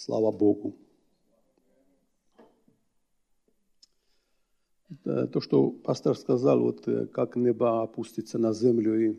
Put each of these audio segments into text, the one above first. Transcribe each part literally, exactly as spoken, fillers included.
Слава Богу. То, что пастор сказал, вот как небо опустится на землю, и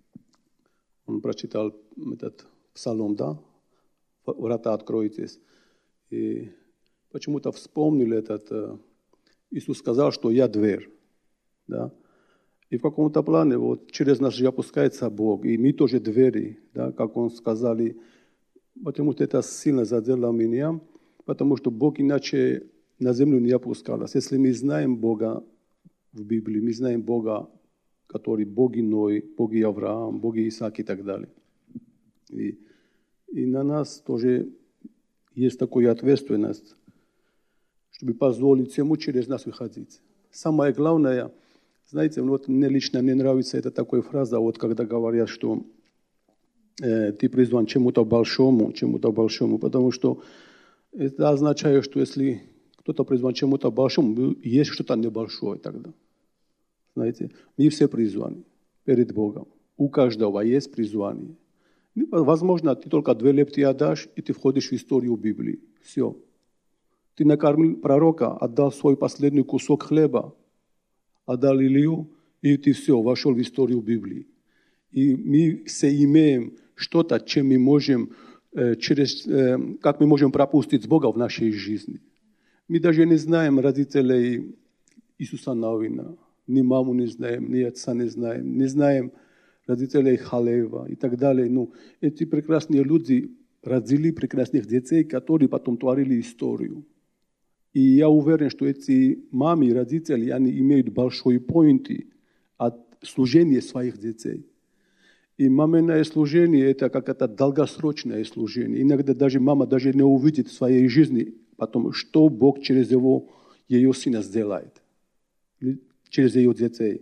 он прочитал этот псалом, да? Врата откройтесь. И почему-то вспомнили этот... Иисус сказал, что я дверь, да? И в каком-то плане вот через нас же опускается Бог, и мы тоже двери, да, как Он сказал, и потому что это сильно задело меня, потому что Бог иначе на землю не опускался. Если мы знаем Бога в Библии, мы знаем Бога, который Бог иной, Бог и Авраам, Бог и Исаак и так далее. И, и на нас тоже есть такая ответственность, чтобы позволить Ему через нас выходить. Самое главное, знаете, вот мне лично не нравится эта такая фраза, вот когда говорят, что э, ты призван чему-то большому, чему-то большому, потому что это означает, что если кто-то призван чему-то большому, есть что-то небольшое тогда. Знаете, мы все призваны перед Богом. У каждого есть призвание. Возможно, ты только две лепты отдашь, и ты входишь в историю Библии. Все. Ты накормил пророка, отдал свой последний кусок хлеба, отдал Илью, и ты все, вошел в историю Библии. И мы все имеем что-то, чем мы можем, через, как мы можем пропустить Бога в нашей жизни. Мы даже не знаем родителей Иисуса Навина, ни маму не знаем, ни отца не знаем, не знаем родителей Халева и так далее. Ну, эти прекрасные люди родили прекрасных детей, которые потом творили историю. И я уверен, что эти мамы и родители, они имеют большой поинты от служения своих детей. И маминое служение – это как-то долгосрочное служение. Иногда даже мама даже не увидит в своей жизни потом, что Бог через его, ее сына сделает, через ее детей.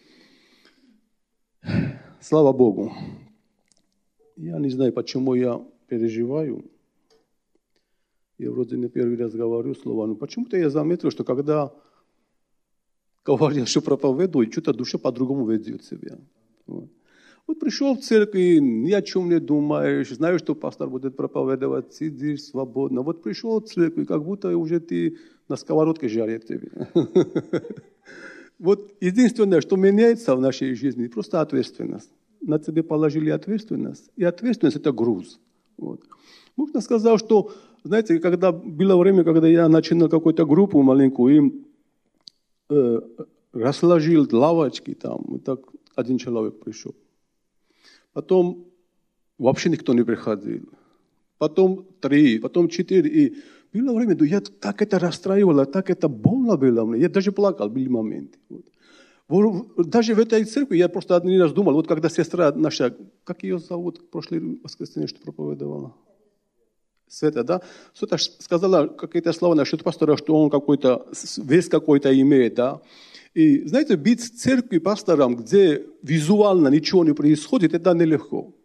Слава Богу. Я не знаю, почему я переживаю. Я вроде не первый раз говорю слова, но почему-то я заметил, что когда говорят, что проповедую, что-то душа по-другому ведет себя. Вот. Вот пришел в церковь, ни о чем не думаешь, знаешь, что пастор будет проповедовать, сидишь свободно. Вот пришел в церковь, как будто уже ты на сковородке жарят тебе. Вот единственное, что меняется в нашей жизни, просто ответственность. На тебе положили ответственность, и ответственность – это груз. Вот. Можно сказать, что, знаете, когда было время, когда я начинал какую-то группу маленькую, и э, разложил лавочки там, и так один человек пришел. Потом вообще никто не приходил. Потом три, потом четыре. И было время, я так это расстраивало, так это больно было мне. Я даже плакал, были моменты. Вот. Даже в этой церкви я просто один раз думал, вот когда сестра наша, как ее зовут, в прошлое воскресенье, что проповедовала? Света, да? Света сказала какие-то слова насчет пастора, что он какой-то, вес какой-то имеет, да? И, знаете, быть в церкви пастором, где визуально ничего не происходит, это нелегко.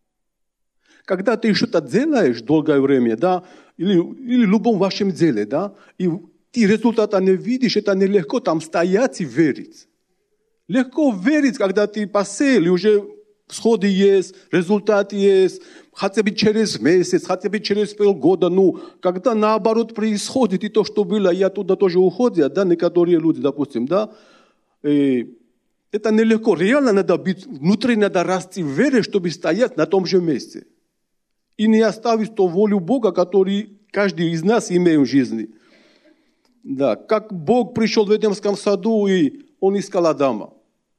Когда ты что-то делаешь долгое время, да, или, или в любом вашем деле, да, и ты результата не видишь, это нелегко там стоять и верить. Легко верить, когда ты посеял, и уже всходы есть, результат есть, хотя бы через месяц, хотя бы через полгода. Ну, когда наоборот происходит, и то, что было, и оттуда тоже уходят, да, некоторые люди, допустим, да, и это нелегко. Реально надо быть, внутри надо расти в вере, чтобы стоять на том же месте. И не оставить ту волю Бога, который каждый из нас имеет в жизни. Да, как Бог пришел в Эдемском саду, и Он искал Адама.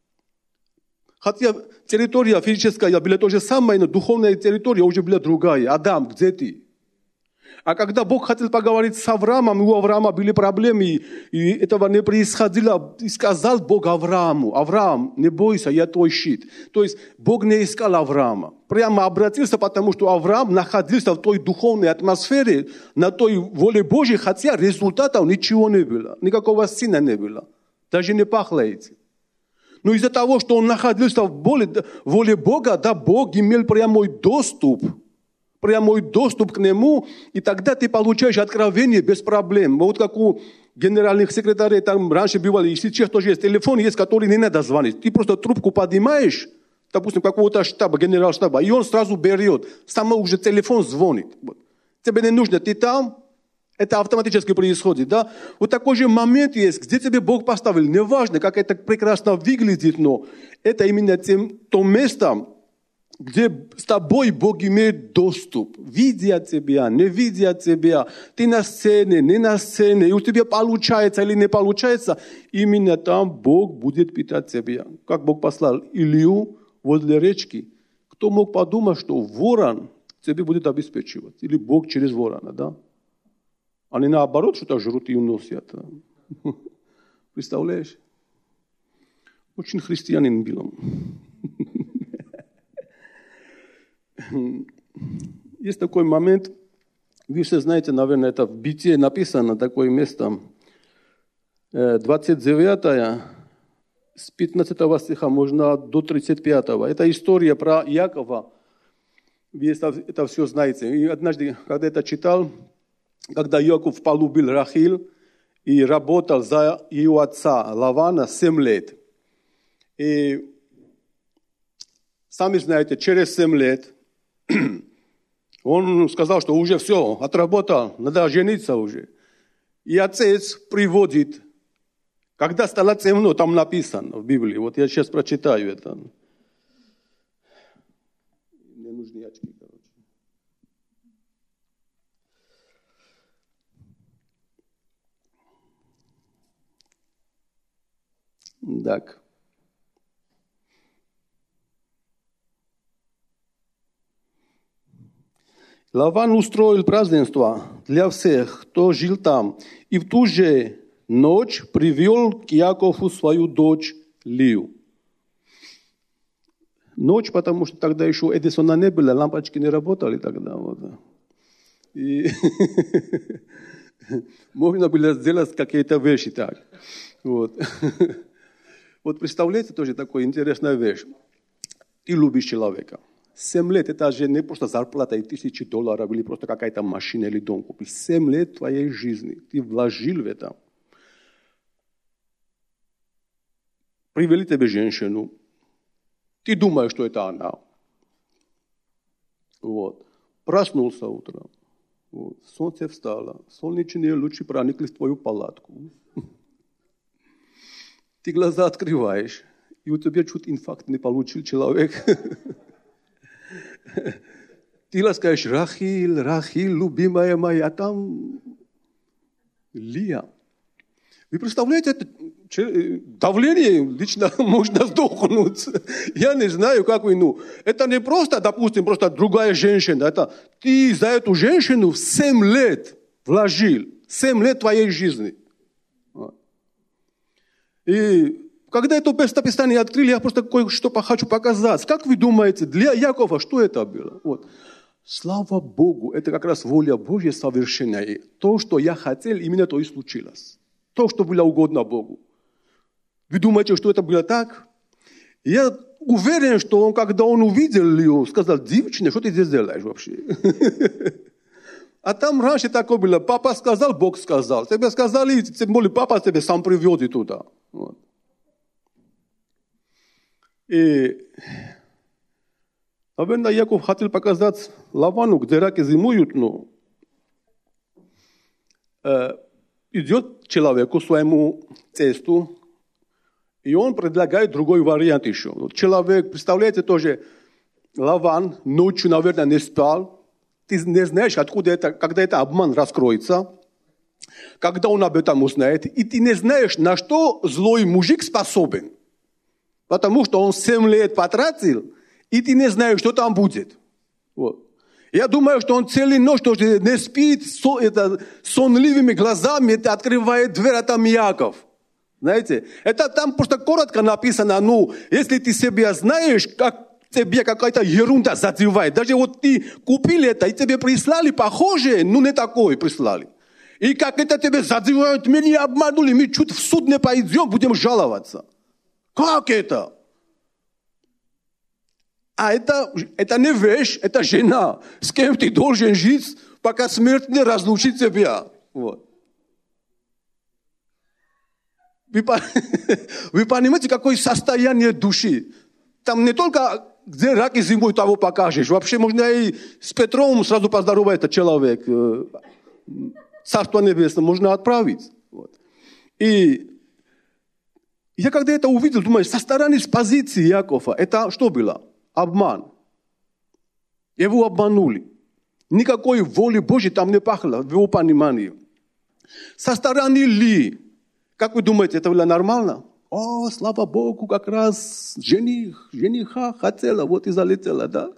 Хотя территория физическая была то же самое, но духовная территория уже была другая. Адам, где ты? А когда Бог хотел поговорить с Авраамом, у Авраама были проблемы, и этого не происходило, и сказал Бог Аврааму: Авраам, не бойся, я твой щит. То есть Бог не искал Авраама. Прямо обратился, потому что Авраам находился в той духовной атмосфере, на той воле Божьей, хотя результатов ничего не было, никакого сына не было, даже не пахло этим. Но из-за того, что он находился в воле, воле Бога, да, Бог имел прямой доступ, прямой доступ к нему, и тогда ты получаешь откровение без проблем. Вот как у генеральных секретарей там раньше бывали, и сейчас тоже есть телефон, есть, который не надо звонить. Ты просто трубку поднимаешь, допустим, какого-то штаба, генерал-штаба, и он сразу берет, сам уже телефон звонит. тебе не нужно, ты там, это автоматически происходит, да? Вот такой же момент есть, где тебе Бог поставил. Неважно, как это прекрасно выглядит, но это именно тем, то место, где с тобой Бог имеет доступ, видя тебя, не видя тебя, ты на сцене, не на сцене, и у тебя получается или не получается, именно там Бог будет питать тебя. Как Бог послал Илью возле речки, кто мог подумать, что ворон тебе будет обеспечивать, или Бог через ворона, да? Они наоборот что-то жрут и уносят. Представляешь? Очень христианин был. Есть такой момент, вы все знаете, наверное, это в Бытие написано, такое место, двадцать девятое, с пятнадцатого стиха можно до тридцать пятого. Это история про Якова. Вы это все знаете. И однажды, когда это читал, когда Яков полюбил Рахиль и работал за ее отца Лавана семь лет. И сами знаете, через семь лет он сказал, что уже все, отработал, надо жениться уже. И отец приводит, когда стало темно, там написано в Библии, вот я сейчас прочитаю это. Мне нужны очки, короче. Так. Лаван устроил празднество для всех, кто жил там, и в ту же ночь привел к Якову свою дочь Лию. Ночь, потому что тогда еще Эдисона не было, лампочки не работали тогда. Вот. И можно было сделать какие-то вещи так. Вот. Вот представляете, тоже такая интересная вещь. Ты любишь человека. Семь лет это же не просто зарплата и тысячи долларов или просто какая-то машина или дом купить. Семь лет твоей жизни ты вложил в это. Привели тебе женщину. Ты думаешь, что это она. Вот. Проснулся утром. Вот. Солнце встало. Солнечные лучи проникли в твою палатку. Ты глаза открываешь, и у тебя чуть инфаркт не получил человек. Ты ласкаешь, Рахиль, Рахиль, любимая моя, а там Лия. Вы представляете, это давление лично можно сдохнуть. Я не знаю, как вы, ну, это не просто, допустим, просто другая женщина. Это ты за эту женщину в семь лет вложил, семь лет твоей жизни. И когда это местописание открыли, я просто кое-что хочу показать. Как вы думаете, для Якова что это было? Вот. Слава Богу, это как раз воля Божья совершенная. То, что я хотел, именно то и случилось. То, что было угодно Богу. Вы думаете, что это было так? Я уверен, что он, когда он увидел ее, сказал: девочка, что ты здесь делаешь вообще? А там раньше такое было: папа сказал, Бог сказал. Тебе сказали, тем более папа тебя сам приведет туда. Вот. И, наверное, Яков хотел показать Лавану, где раки зимуют, но э, идет человеку, своему тесту, и он предлагает другой вариант еще. Человек, представляете, тоже Лаван ночью, наверное, не спал. Ты не знаешь, откуда это, когда это обман раскроется, когда он об этом узнает, и ты не знаешь, на что злой мужик способен. Потому что он семь лет потратил, и ты не знаешь, что там будет. Вот. Я думаю, что он целую ночь тоже не спит, со, это, сонливыми глазами это открывает дверь, а там Яков. Знаете, это там просто коротко написано, ну, если ты себя знаешь, как тебе какая-то ерунда задевает. Даже вот ты купил это, и тебе прислали похожее, ну не такое прислали. И как это тебе задевают, меня обманули, мы чуть в суд не пойдем, будем жаловаться. Как это? А это, это не вещь, это жена, с кем ты должен жить, пока смерть не разлучит тебя. Вот. Вы, вы понимаете, какое состояние души? Там не только где раки зимой, того покажешь. Вообще можно и с Петром сразу поздоровается человек. Царство Небесное можно отправить. Вот. И я когда это увидел, думаю, со стороны, с позиции Якова, это что было? Обман. Его обманули. Никакой воли Божьей там не пахло, в его понимании. Со стороны Ли, как вы думаете, это было нормально? О, слава Богу, как раз жених, жениха хотела, вот и залетела, да?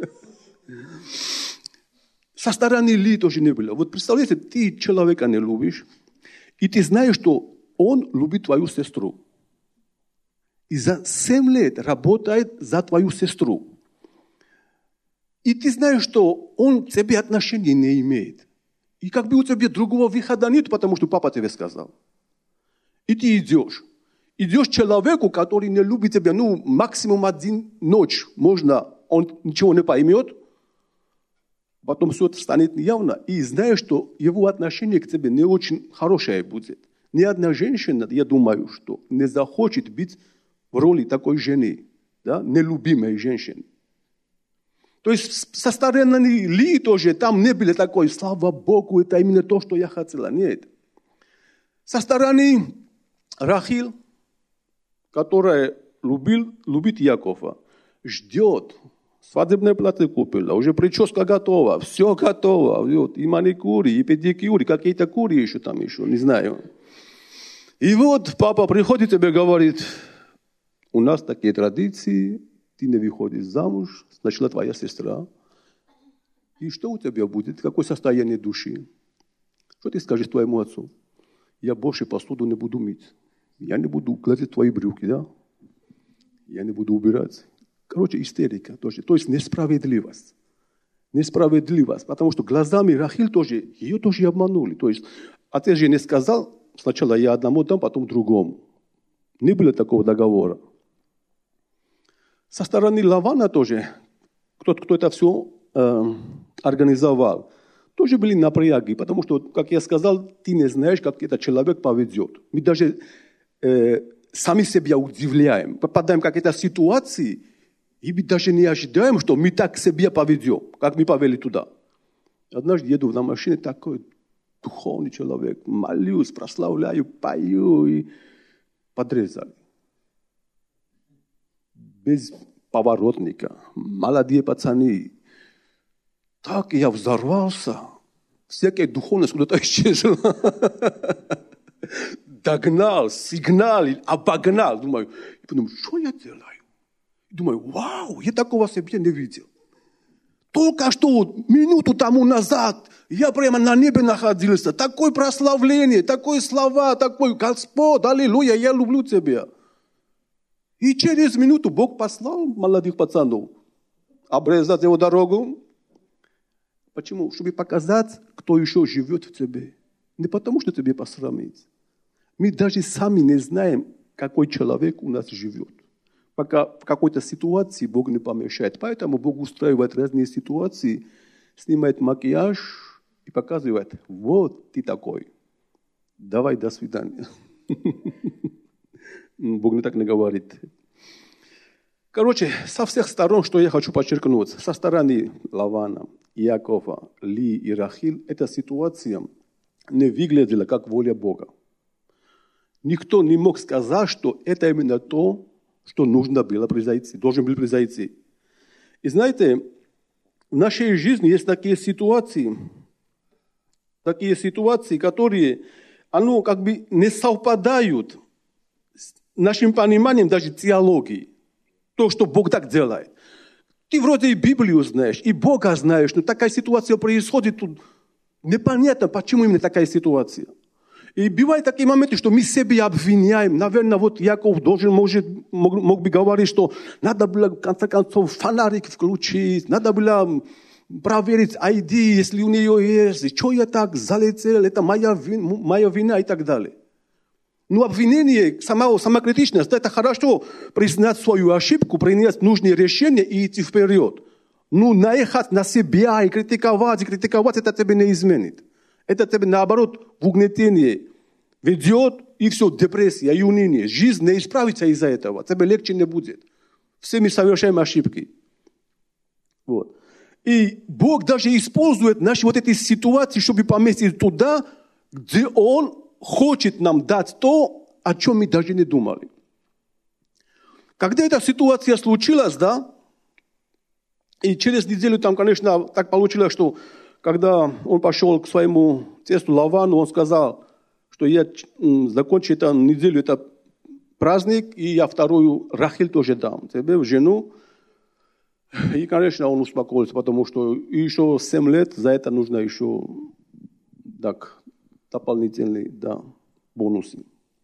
Со стороны Ли тоже не было. Вот представляете, ты человека не любишь, и ты знаешь, что он любит твою сестру. И за семь лет работает за твою сестру. И ты знаешь, что он к тебе отношения не имеет. И как бы у тебя другого выхода нет, потому что папа тебе сказал. И ты идешь. Идешь к человеку, который не любит тебя, ну, максимум один ночь можно, он ничего не поймет, потом все это станет явно. И знаешь, что его отношение к тебе не очень хорошее будет. Ни одна женщина, я думаю, что не захочет быть в роли такой жены, да, нелюбимой женщины. То есть со стороны Ли тоже там не было такой, слава Богу, это именно то, что я хотела. Нет. Со стороны Рахиль, которая любил, любит Якова, ждет. Свадебное платье купила, уже прическа готова, все готово. Вот, и маникюр, и педикюр, и какие-то кури еще там еще, не знаю. И вот папа приходит тебе и говорит, у нас такие традиции, ты не выходишь замуж, сначала твоя сестра. И что у тебя будет? Какое состояние души? Что ты скажешь твоему отцу? Я больше посуду не буду мыть. Я не буду гладить твои брюки, да? Я не буду убирать. Короче, истерика тоже. То есть несправедливость. Несправедливость. Потому что глазами Рахиль тоже, ее тоже обманули. То есть отец же не сказал, сначала я одному дам, потом другому. Не было такого договора. Со стороны Лавана тоже, кто-то, кто это все э, организовал, тоже были напряги, потому что, как я сказал, ты не знаешь, как этот человек поведет. Мы даже э, сами себя удивляем, попадаем в какие-то ситуации, и мы даже не ожидаем, что мы так себя поведем, как мы повели туда. Однажды еду на машине, такой духовный человек, молюсь, прославляю, пою, и подрезали. Без поворотника, молодые пацаны. Так я взорвался, всякая духовность куда-то исчезла. Догнал, сигнал, обогнал. Думаю, думаю, что я делаю? Думаю, вау, я такого себе не видел. Только что минуту тому назад я прямо на небе находился. Такое прославление, такое слова, такой Господь, аллилуйя, я люблю тебя. И через минуту Бог послал молодых пацанов обрезать его дорогу. Почему? Чтобы показать, кто еще живет в тебе. Не потому, что тебе посрамить. Мы даже сами не знаем, какой человек у нас живет. Пока в какой-то ситуации Бог не помешает. Поэтому Бог устраивает разные ситуации, снимает макияж и показывает, вот ты такой. Давай, до свидания. Бог не так не говорит. Короче, со всех сторон, что я хочу подчеркнуть, со стороны Лавана, Якова, Ли и Рахиль, эта ситуация не выглядела как воля Бога. Никто не мог сказать, что это именно то, что нужно было произойти, должен был произойти. И знаете, в нашей жизни есть такие ситуации, такие ситуации, которые, оно как бы не совпадают с нашим пониманием даже теологии. То, что Бог так делает. Ты вроде и Библию знаешь, и Бога знаешь, но такая ситуация происходит тут. Непонятно, почему именно такая ситуация. И бывают такие моменты, что мы себя обвиняем. Наверное, вот Яков должен, может, мог, мог бы говорить, что надо было, в конце концов, фонарик включить, надо было проверить ай ди, если у нее есть, что я так залетел, это моя вина, моя вина и так далее. Но обвинение, сама, самокритичность, это хорошо признать свою ошибку, принять нужные решения и идти вперед. Но наехать на себя и критиковать, и критиковать, это тебе не изменит. Это тебе, наоборот, в угнетение ведет, и все, депрессия и уныние. Жизнь не исправится из-за этого, тебе легче не будет. Все мы совершаем ошибки. Вот. И Бог даже использует наши вот эти ситуации, чтобы поместить туда, где Он хочет нам дать то, о чем мы даже не думали. Когда эта ситуация случилась, да, и через неделю там, конечно, так получилось, что когда он пошел к своему тесту Лавану, он сказал, что я закончу эту неделю, это праздник, и я вторую Рахиль тоже дам тебе, в жену. И, конечно, он успокоился, потому что еще семь лет, за это нужно еще так, дополнительные, да, бонусы.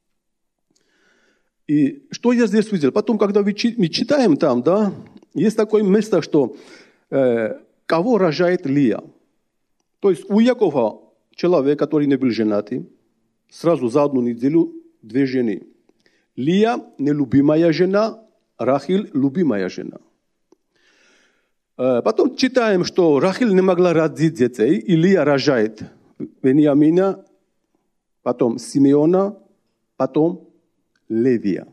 И что я здесь видел? Потом, когда мы читаем там, да, есть такое место, что э, кого рожает Лия. То есть у Якова человек, который не был женатый, сразу за одну неделю две жены. Лия – нелюбимая жена, Рахиль – любимая жена. Потом читаем, что Рахиль не могла родить детей, и Лия рожает Вениамина, потом Симеона, потом Левия.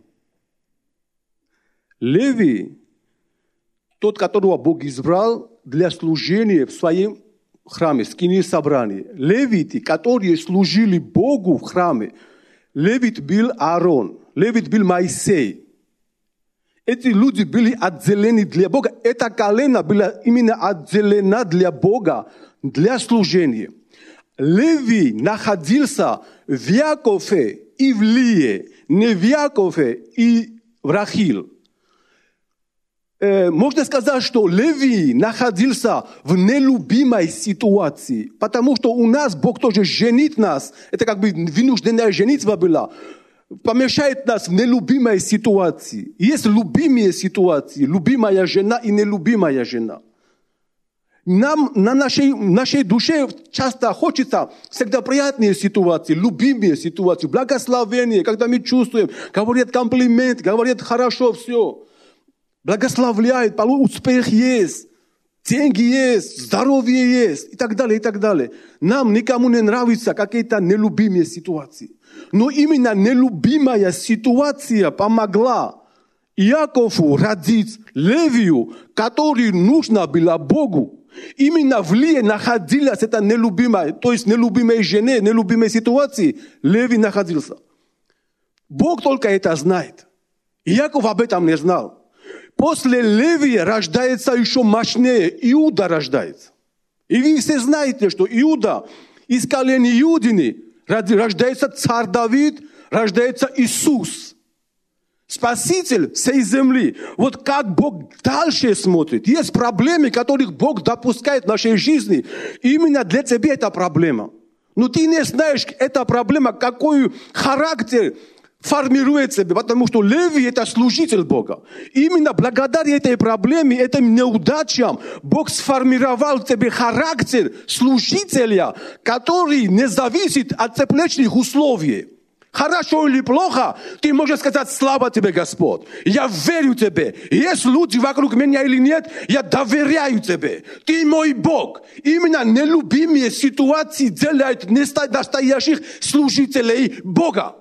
Левий, тот, которого Бог избрал для служения в своем храме, скинии собрания. Левиты, которые служили Богу в храме. Левит был Аарон, Левит был Моисей. Эти люди были отделены для Бога. Это колено было именно отделено для Бога, для служения. Левий находился в Якове и в Лие, не в Якове и в Рахиль. Э, можно сказать, что Левий находился в нелюбимой ситуации, потому что у нас Бог тоже женит нас. Это как бы вынужденная женитьба была. Помешает нас в нелюбимой ситуации. Есть любимые ситуации, любимая жена и нелюбимая жена. Нам на нашей, нашей душе часто хочется всегда приятные ситуации, любимые ситуации, благословения, когда мы чувствуем, говорят комплимент, говорят хорошо все, благословляют, успех есть, деньги есть, здоровье есть и так далее, и так далее. Нам никому не нравятся какие-то нелюбимые ситуации. Но именно нелюбимая ситуация помогла Якову родить Левию, который нужно было Богу. Именно в Лие находилась эта нелюбимая, то есть нелюбимая жене, нелюбимая ситуации, Левий находился. Бог только это знает. Яков об этом не знал. После Левия рождается еще мощнее, Иуда рождается. И вы все знаете, что Иуда из колена Иудины рождается царь Давид, рождается Иисус. Спаситель всей земли. Вот как Бог дальше смотрит. Есть проблемы, которых Бог допускает в нашей жизни. Именно для тебя это проблема. Но ты не знаешь, эта проблема, какой характер формирует себя. Потому что Левий – это служитель Бога. Именно благодаря этой проблеме, этим неудачам, Бог сформировал в тебе характер служителя, который не зависит от тепличных условий. Хорошо или плохо, ты можешь сказать: слава тебе, Господь. Я верю тебе. Есть люди вокруг меня или нет, я доверяю тебе. Ты мой Бог. Именно нелюбимые ситуации делают настоящих служителей Бога.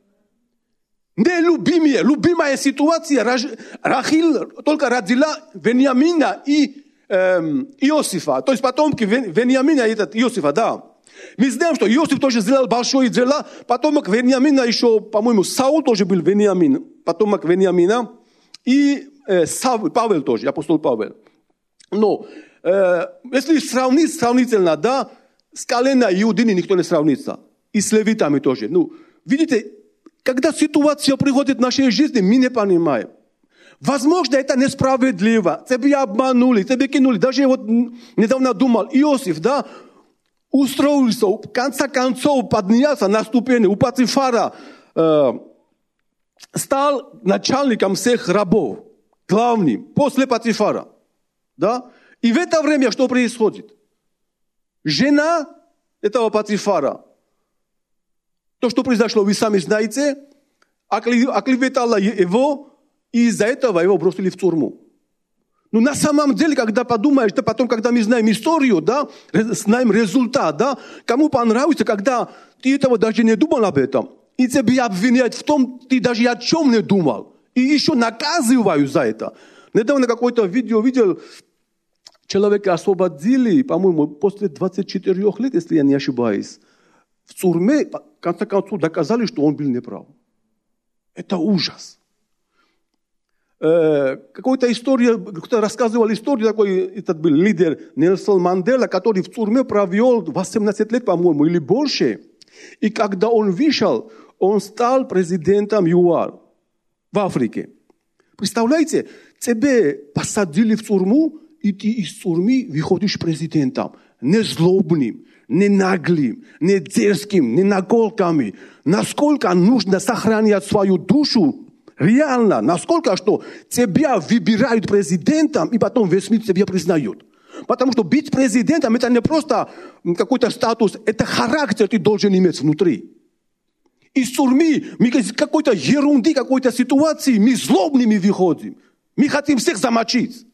Нелюбимые, любимая ситуация. Рахиль только родила Вениамина и эм, Иосифа. То есть потомки Вениамина и Иосифа, да. Мы знаем, что Иосиф тоже сделал большое дело. Потомок Вениамина еще, по-моему, Саул тоже был Вениамин. Потомок Вениамина. И э, Савл, Павел тоже, апостол Павел. Но э, если сравнить сравнительно, да, с колена Иудины никто не сравнится. И с левитами тоже. Ну, видите, когда ситуация приходит в нашей жизни, мы не понимаем. Возможно, это несправедливо. Тебя обманули, тебя кинули. Даже я вот недавно думал, Иосиф, да, устроился, в конце концов поднялся на ступени у Патифара, э, стал начальником всех рабов, главным, после Патифара. Да? И в это время что происходит? Жена этого Патифара, то, что произошло, вы сами знаете, оклеветала его, и из-за этого его бросили в тюрьму. Но на самом деле, когда подумаешь, да, потом, когда мы знаем историю, да, знаем результат, да, кому понравится, когда ты этого даже не думал об этом, и тебя обвиняют в том, ты даже о чем не думал, и еще наказывают за это. Недавно какое-то видео видел, Человека освободили, по-моему, после двадцати четырёх лет, если я не ошибаюсь. В тюрьме, в конце концов, доказали, что он был неправ. Это ужас. Э, какая-то история, кто-то рассказывал историю, такой этот был лидер Нельсон Мандела, который в тюрьме провел восемнадцать лет, по-моему, или больше. И когда он вышел, он стал президентом ЮАР в Африке. Представляете, тебя посадили в тюрьму, и ты из тюрьмы выходишь президентом. Не злобным, не наглым, не дерзким, не наколками. Насколько нужно сохранять свою душу, реально, насколько, что тебя выбирают президентом, и потом весь мир тебя признает. Потому что быть президентом, это не просто какой-то статус, это характер ты должен иметь внутри. Из тюрьмы, мы из какой-то ерунды, какой-то ситуации, мы злобными выходим. Мы хотим всех замочить.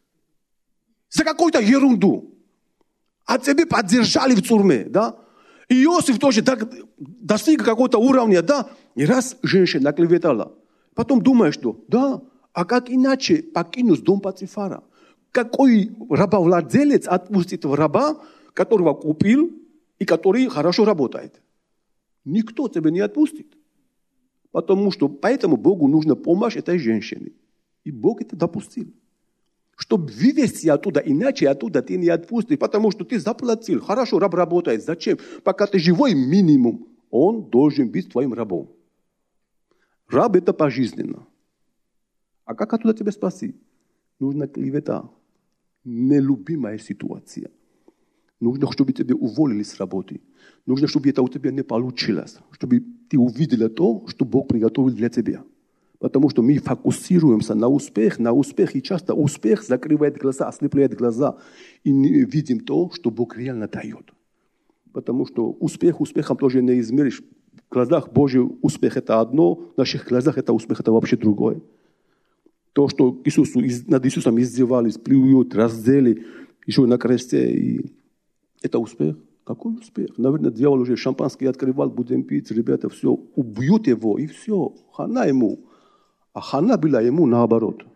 За какую-то ерунду. А тебя поддержали в тюрьме, да? И Иосиф тоже достиг какого-то уровня, да? И раз женщина клеветала, потом думаешь, что, да, а как иначе покинуть дом Патифара? Какой рабовладелец отпустит раба, которого купил и который хорошо работает? Никто тебя не отпустит. Потому что, поэтому Богу нужна помощь этой женщине. И Бог это допустил. Чтобы вывести оттуда, иначе оттуда ты не отпустишь, потому что ты заплатил. Хорошо, раб работает. Зачем? Пока ты живой, минимум. Он должен быть твоим рабом. Раб это пожизненно. А как оттуда тебя спасти? Нужна клевета. Нелюбимая ситуация. Нужно, чтобы тебя уволили с работы. Нужно, чтобы это у тебя не получилось. Чтобы ты увидела то, что Бог приготовил для тебя. Потому что мы фокусируемся на успех, на успех, и часто успех закрывает глаза, ослепляет глаза, и не видим то, что Бог реально дает. Потому что успех успехом тоже не измеришь. В глазах Божьих успех это одно, в наших глазах это успех это вообще другое. То, что Иисусу, над Иисусом издевались, плюют, раздели, еще на кресте, и это успех. Какой успех? Наверное, дьявол уже шампанское открывал, будем пить, ребята, все, убьют его, и все, хана ему. А хана была ему наоборот.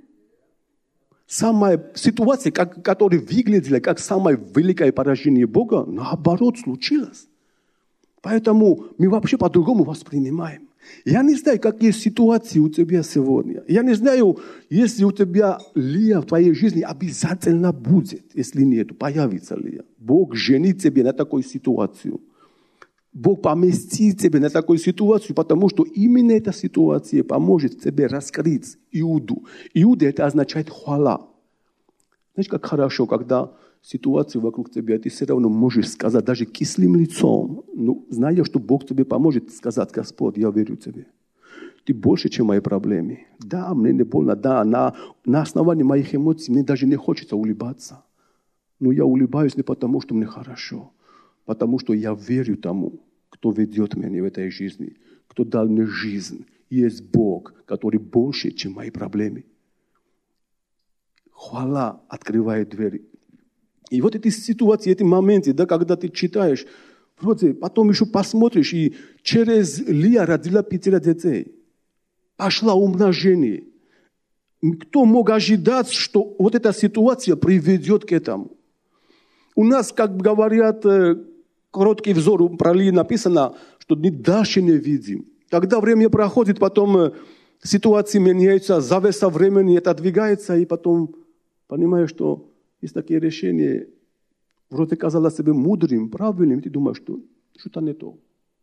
Самая ситуация, как, которая выглядела как самое великое поражение Бога, наоборот случилось. Поэтому мы вообще по-другому воспринимаем. Я не знаю, какие ситуации у тебя сегодня. Я не знаю, если у тебя Лия в твоей жизни обязательно будет. Если нет, появится Лия. Бог женит тебя на такой ситуацию. Бог поместит тебя на такую ситуацию, потому что именно эта ситуация поможет тебе раскрыть Иуду. Иуда это означает хвала. Знаешь, как хорошо, когда ситуация вокруг тебя, ты все равно можешь сказать, даже кислым лицом, ну, зная, что Бог тебе поможет сказать, Господь, я верю тебе. Ты больше, чем мои проблемы. Да, мне не больно, да, на, на основании моих эмоций мне даже не хочется улыбаться. Но я улыбаюсь не потому, что мне хорошо, потому что я верю тому, кто ведет меня в этой жизни, кто дал мне жизнь. Есть Бог, который больше, чем мои проблемы. Хвала открывает двери. И вот эти ситуации, эти моменты, да, когда ты читаешь, вроде, потом еще посмотришь, и через Лия родила пятеро детей. Пошла умножение. Кто мог ожидать, что вот эта ситуация приведет к этому? У нас, как говорят, короткий взор про Лию написано, что мы дальше не видим. Когда время проходит, потом ситуации меняются, завеса времени отодвигается, и потом понимаешь, что есть такие решения, вроде казалось себе мудрым, правильным, и ты думаешь, что что-то не то.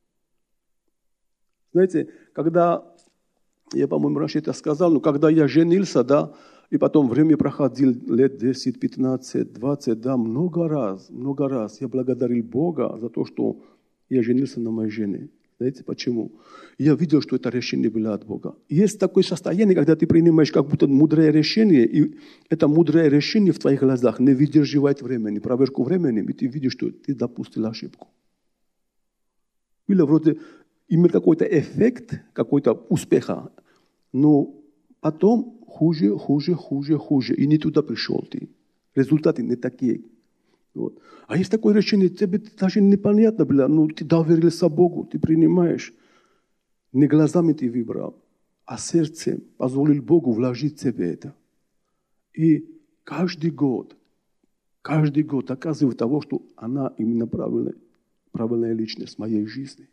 Знаете, когда, я, по-моему, раньше это сказал, но когда я женился, да, и потом время проходило лет десять, пятнадцать, двадцать, да, много раз, много раз я благодарил Бога за то, что я женился на моей жене. Знаете почему? Я видел, что это решение было от Бога. Есть такое состояние, когда ты принимаешь как будто мудрое решение, и это мудрое решение в твоих глазах не выдерживает времени, проверку времени, и ты видишь, что ты допустил ошибку. Или вроде имел какой-то эффект, какой-то успеха, но потом хуже, хуже, хуже, хуже, и не туда пришел ты. Результаты не такие. Вот. А есть такое решение, тебе даже непонятно было, ну ты доверился Богу, ты принимаешь. Не глазами ты выбрал, а сердцем позволил Богу вложить в тебе это. И каждый год каждый год доказывает того, что она именно правильная, правильная личность в моей жизни.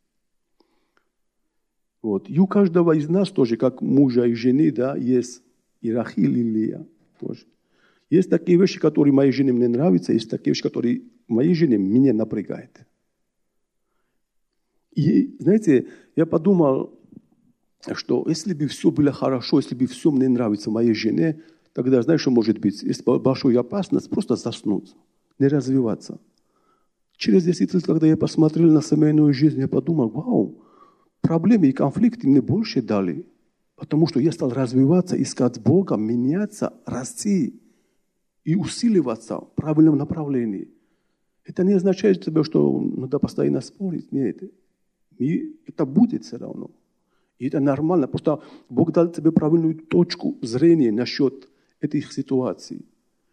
Вот. И у каждого из нас тоже, как мужа и жены, да, есть и Рахиль, и Лия тоже. Есть такие вещи, которые моей жене мне нравятся, есть такие вещи, которые моей жене меня напрягают. И, знаете, я подумал, что если бы все было хорошо, если бы все мне нравится моей жене, тогда, знаешь, что может быть? Есть большая опасность просто заснуть, не развиваться. Через десять лет, когда я посмотрел на семейную жизнь, я подумал, вау, проблемы и конфликты мне больше дали, потому что я стал развиваться, искать Бога, меняться, расти и усиливаться в правильном направлении. Это не означает, что надо постоянно спорить. Нет. И это будет все равно. И это нормально. Просто Бог дал тебе правильную точку зрения насчет этих ситуаций.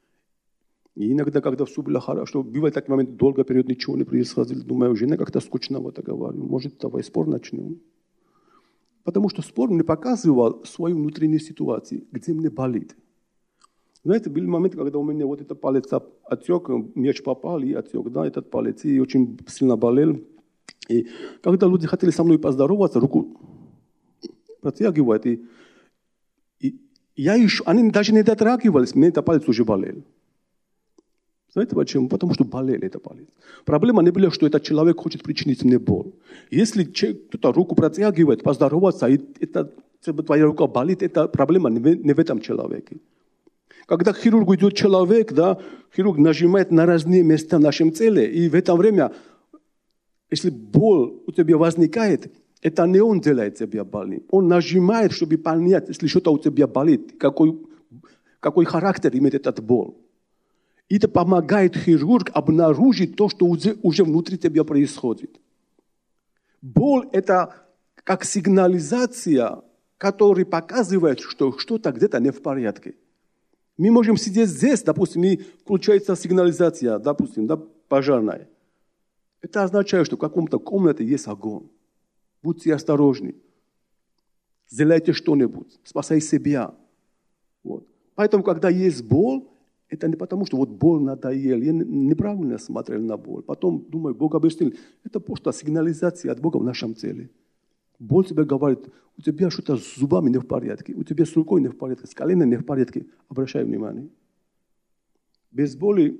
И иногда, когда все было хорошо, бывает такой момент, долго период ничего не происходило, думаю, жена как-то скучновато говорю, может, давай спор начнем. Потому что спор мне показывал свою внутреннюю ситуацию, где мне болит. Знаете, был момент, когда у меня вот этот палец отек, мяч попал и отек, да, этот палец, и очень сильно болел. И когда люди хотели со мной поздороваться, руку протягивают, и, и я еще, они даже не дотрагивались, мне этот палец уже болел. Знаете почему? Потому что болел этот палец. Проблема не была, что этот человек хочет причинить мне боль. Если кто-то руку протягивает, поздороваться, и это, твоя рука болит, это проблема не в, не в этом человеке. Когда к хирургу идет человек, да, хирург нажимает на разные места в нашем теле, и в это время, если боль у тебя возникает, это не он делает тебя больным. Он нажимает, чтобы понять, если что-то у тебя болит, какой, какой характер имеет этот боль. И это помогает хирург обнаружить то, что уже, уже внутри тебя происходит. Боль – это как сигнализация, которая показывает, что что-то где-то не в порядке. Мы можем сидеть здесь, допустим, и включается сигнализация, допустим, да, пожарная. Это означает, что в каком-то комнате есть огонь. Будьте осторожны. Сделайте что-нибудь. Спасай себя. Вот. Поэтому, когда есть боль, это не потому, что вот боль надоела. Я неправильно смотрел на боль. Потом думаю, Бог объяснил, это просто сигнализация от Бога в нашем теле. Боль тебе говорит, у тебя что-то с зубами не в порядке, у тебя с рукой не в порядке, с коленом не в порядке. Обращай внимание. Без боли.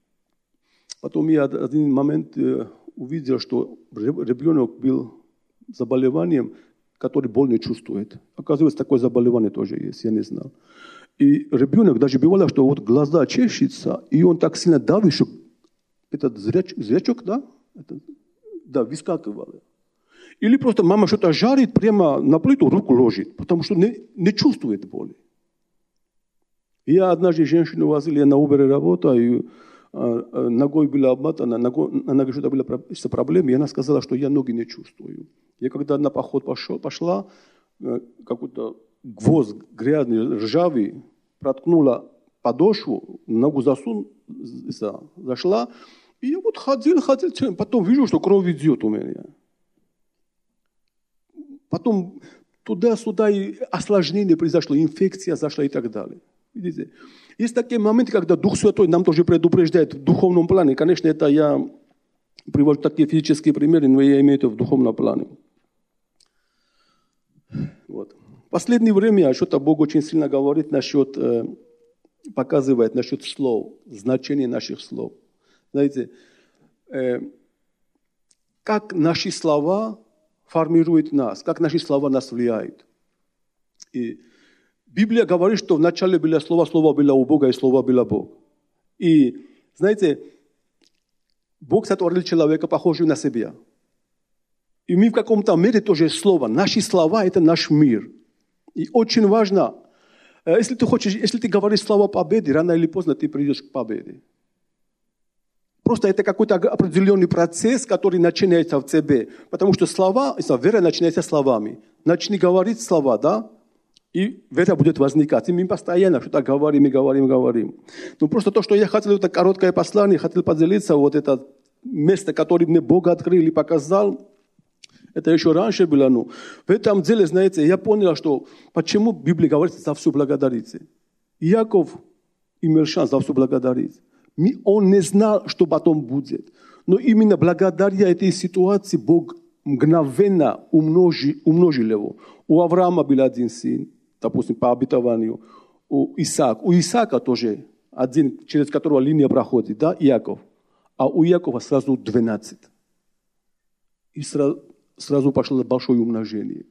Потом я в один момент увидел, что ребенок был заболеванием, который боль не чувствует. Оказывается, такое заболевание тоже есть, я не знал. И ребенок даже бывало, что вот глаза чешутся, и он так сильно давит, что этот зрячок, зрячок да, это, да, выскакивал. Или просто мама что-то жарит, прямо на плиту руку ложит, потому что не, не чувствует боли. Я однажды женщину возил, я на Uber работаю, и а, ногой была обмотана, ногой, на ноге что-то было проблемы, и она сказала, что я ноги не чувствую. Я когда на поход пошел, пошла, какой-то гвоздь грязный, ржавый, проткнула подошву, ногу засунула, зашла, и я вот ходил, ходил, потом вижу, что кровь идет у меня. Потом туда-сюда и осложнение произошло, инфекция зашла и так далее. Видите? Есть такие моменты, когда Дух Святой нам тоже предупреждает в духовном плане. Конечно, это я привожу такие физические примеры, но я имею это в духовном плане. Вот. В последнее время что-то Бог очень сильно говорит насчет, э, показывает насчет слов, значение наших слов. Знаете, э, как наши слова формируют нас, как наши слова нас влияют. И Библия говорит, что вначале было слово, слово было у Бога, и слово было Бог. И, знаете, Бог сотворил человека, похожего на себя. И мы в каком-то мере тоже слово. Наши слова – это наш мир. И очень важно, если ты хочешь, если ты говоришь слова победы, рано или поздно ты придешь к победе. Просто это какой-то определенный процесс, который начинается в тебе. Потому что слова, вера начинается словами. Начни говорить слова, да? И вера будет возникать. И мы постоянно что-то говорим, и говорим, и говорим. Но просто то, что я хотел, это короткое послание, хотел поделиться, вот это место, которое мне Бог открыл и показал, это еще раньше было. Ну, в этом деле, знаете, я понял, что почему Библия говорит за все благодарите. Иаков имел шанс за все благодарить. Он не знал, что потом будет. Но именно благодаря этой ситуации Бог мгновенно умножил, умножил его. У Авраама был один сын, допустим, по обетованию. У Исаака. У Исаака тоже один, через которого линия проходит, да, Иаков. А у Иакова сразу двенадцать. И сразу, сразу пошло большое умножение.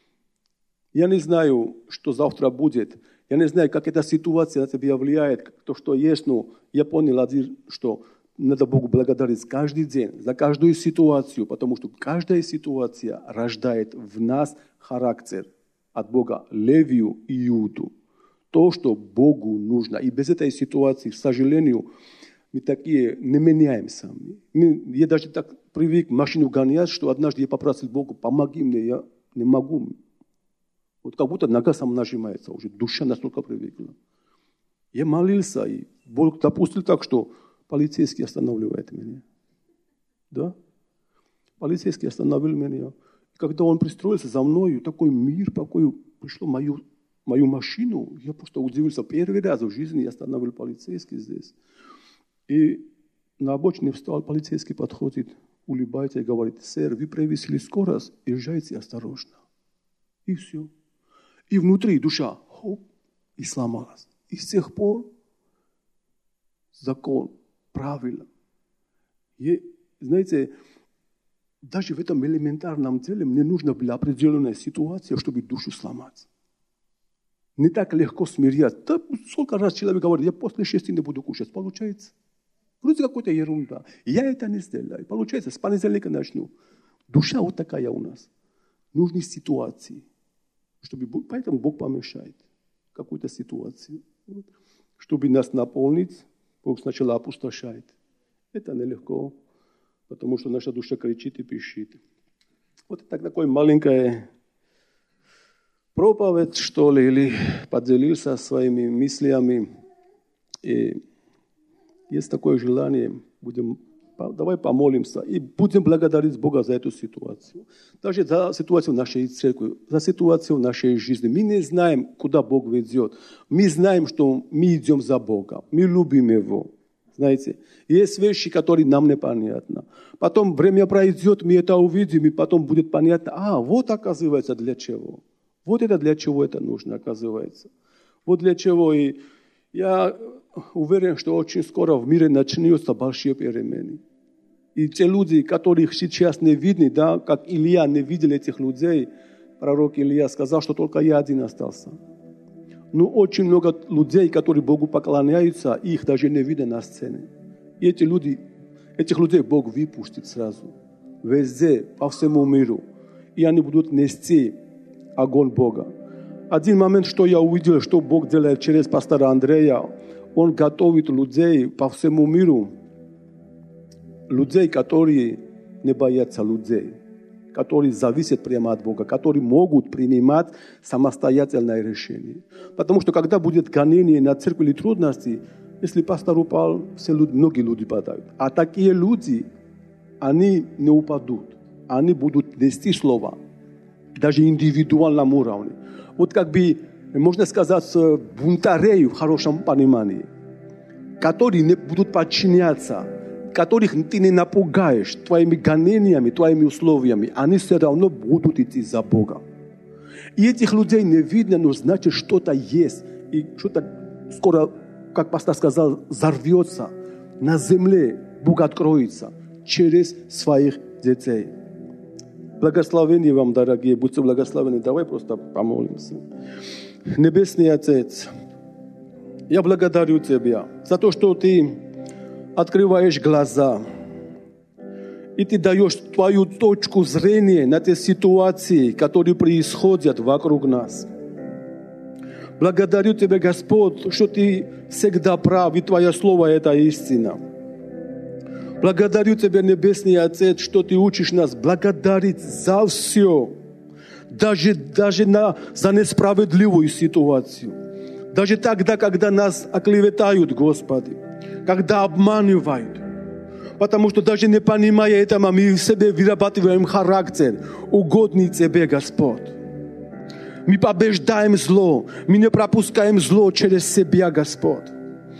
Я не знаю, что завтра будет. Я не знаю, как эта ситуация на тебя влияет, то, что есть, но я понял один, что надо Богу благодарить каждый день за каждую ситуацию, потому что каждая ситуация рождает в нас характер от Бога, Левию и Иуду. То, что Богу нужно. И без этой ситуации, к сожалению, мы такие не меняемся. Мы, я даже так привык машину гонять, что однажды я попросил Бога, помоги мне, я не могу. Вот как будто нога сама нажимается уже, душа настолько привыкла. Я молился, и Бог допустил так, что полицейский останавливает меня. Да? Полицейский остановил меня. И когда он пристроился за мной, такой мир, такой, пришло мою, мою машину, я просто удивился. Первый раз в жизни я остановил полицейский здесь. И на обочине встал, полицейский подходит, улыбается и говорит: сэр, вы превысили скорость, езжайте осторожно. И все. И внутри душа, хоп, и сломалась. И с тех пор закон, правильно. И, знаете, даже в этом элементарном деле мне нужна была определенная ситуация, чтобы душу сломать. Не так легко смиряться. Да, сколько раз человек говорит, я после шести не буду кушать. Получается. Вроде какая-то ерунда. Я это не сделаю. Получается, с понедельника начну. Душа вот такая у нас. Нужны ситуации. Чтобы, поэтому Бог помешает какую-то ситуацию. Вот. Чтобы нас наполнить, Бог сначала опустошает. Это нелегко, потому что наша душа кричит и пищит. Вот так такое маленькое проповедь, что ли, или поделился своими мыслями. И есть такое желание, будем, давай помолимся и будем благодарить Бога за эту ситуацию. Даже за ситуацию нашей церкви, за ситуацию нашей жизни. Мы не знаем, куда Бог ведет. Мы знаем, что мы идем за Богом. Мы любим Его. Знаете, есть вещи, которые нам непонятны. Потом время пройдет, мы это увидим, и потом будет понятно, а, вот оказывается для чего. Вот это для чего это нужно, оказывается. Вот для чего. И я уверен, что очень скоро в мире начнется большие перемены. И те люди, которых сейчас не видны, да, как Илья не видел этих людей, пророк Илья сказал, что только я один остался. Но очень много людей, которые Богу поклоняются, их даже не видно на сцене. И эти люди, этих людей Бог выпустит сразу. Везде, по всему миру. И они будут нести огонь Бога. Один момент, что я увидел, что Бог делает через пастора Андрея, Он готовит людей по всему миру. Людей, которые не боятся людей. Которые зависят прямо от Бога, которые могут принимать самостоятельное решение. Потому что когда будет гонение на церковь или трудности, если пастор упал, все люди, многие люди падают. А такие люди, они не упадут. Они будут нести слово, даже индивидуальном уровне. Вот как бы, можно сказать, бунтарей в хорошем понимании, которые не будут подчиняться, которых ты не напугаешь твоими гонениями, твоими условиями, они все равно будут идти за Богом. И этих людей не видно, но значит, что-то есть. И что-то скоро, как пастор сказал, взорвется. На земле Бог откроется через своих детей. Благословение вам, дорогие, будьте благословены. Давай просто помолимся. Небесный Отец, я благодарю Тебя за то, что Ты открываешь глаза, и Ты даешь Твою точку зрения на те ситуации, которые происходят вокруг нас. Благодарю Тебя, Господь, что Ты всегда прав, и Твое Слово – это истина. Благодарю Тебя, Небесный Отец, что Ты учишь нас благодарить за все, даже, даже на, за несправедливую ситуацию. Даже тогда, когда нас оклеветают, Господи, когда обманывают. Потому что даже не понимая этого, мы в себе вырабатываем характер, угодный Тебе, Господь. Мы побеждаем зло, мы не пропускаем зло через себя, Господь.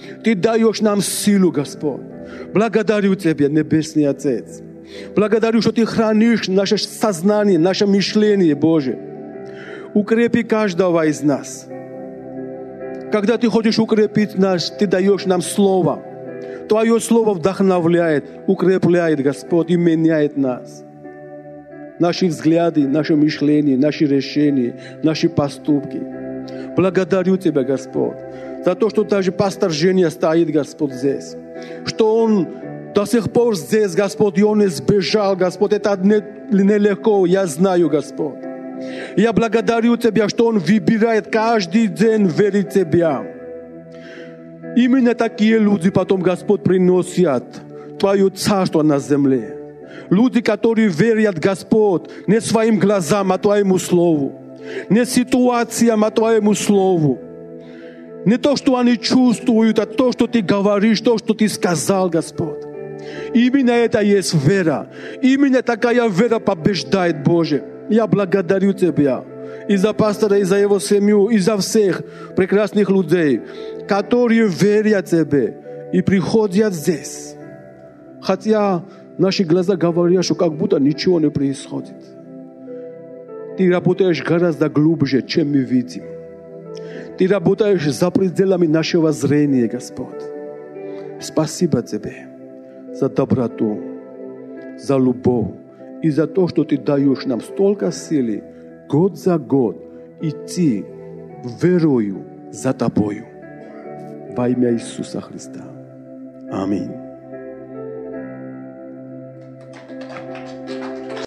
Ты даешь нам силу, Господь. Благодарю Тебя, Небесный Отец. Благодарю, что Ты хранишь наше сознание, наше мышление, Боже. Укрепи каждого из нас. Когда Ты хочешь укрепить нас, Ты даешь нам Слово. Твое Слово вдохновляет, укрепляет, Господь, и меняет нас. Наши взгляды, наше мышление, наши решения, наши поступки. Благодарю Тебя, Господь, за то, что даже пастор Женя стоит, Господь, здесь. Что он до сих пор здесь, Господь, и он не сбежал, Господь. Это нелегко, я знаю, Господь. Я благодарю Тебя, что он выбирает каждый день верить в Тебя. Именно такие люди потом, Господь, приносят Твое царство на земле. Люди, которые верят, Господь, не своим глазам, а Твоему Слову. Не ситуациям, а Твоему Слову. Не то, что они чувствуют, а то, что Ты говоришь, то, что Ты сказал, Господь. Именно это есть вера. Именно такая вера побеждает, Боже. Я благодарю Тебя и за пастора, и за его семью, и за всех прекрасных людей, которые верят Тебе и приходят здесь. Хотя наши глаза говорят, что как будто ничего не происходит. Ты работаешь гораздо глубже, чем мы видим. Ты работаешь за пределами нашего зрения, Господь. Спасибо Тебе за доброту, за любовь и за то, что Ты даешь нам столько силы год за год идти верою за Тобою. Во имя Иисуса Христа. Аминь.